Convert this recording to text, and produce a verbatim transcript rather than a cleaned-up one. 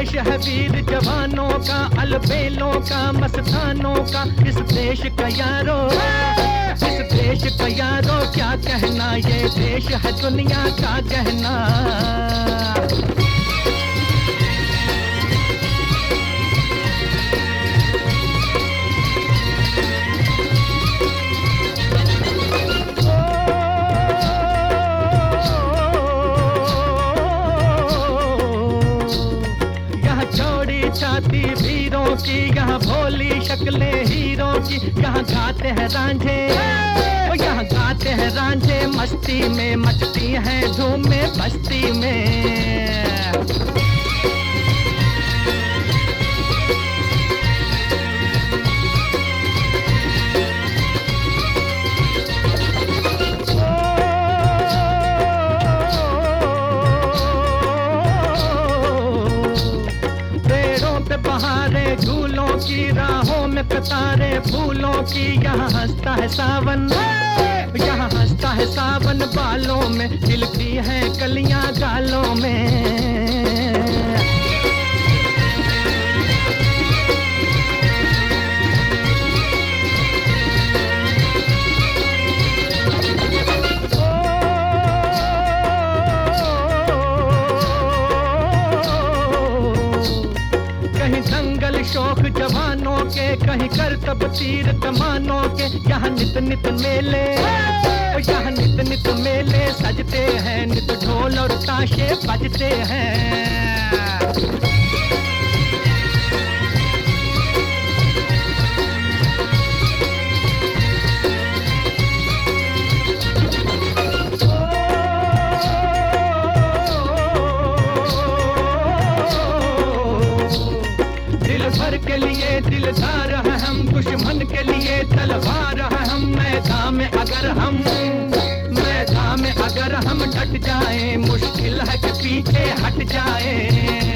देश है वीर जवानों का, अलबेलों का, मस्तानों का। इस देश का यारो, इस देश का यारो क्या कहना, ये देश है दुनिया का गहना। छाती वीरों की, यहाँ भोली शक्लें हीरों की। यहाँ गाते हैं रांझे, यहाँ गाते हैं रांझे मस्ती में, मचती हैं धूमें बस्ती में। बहारे झूलों की, राहों में कतारे फूलों की। यहाँ हंसता है सावन, यहाँ हंसता है सावन बालों में, खिलती हैं कलियां गालों में। कहीं दंगल शौक जवानों के, कहीं करतब तीर कमानों के। यहाँ नित नित मेले, यहाँ नित नित मेले सजते हैं, नित ढोल और ताशे बजते हैं। भर के लिए दिलदार है हम, दुश्मन के लिए तलवार है हम। मैदान में अगर हम, मैदान में अगर हम डट जाएं, मुश्किल है कि पीछे हट जाएं।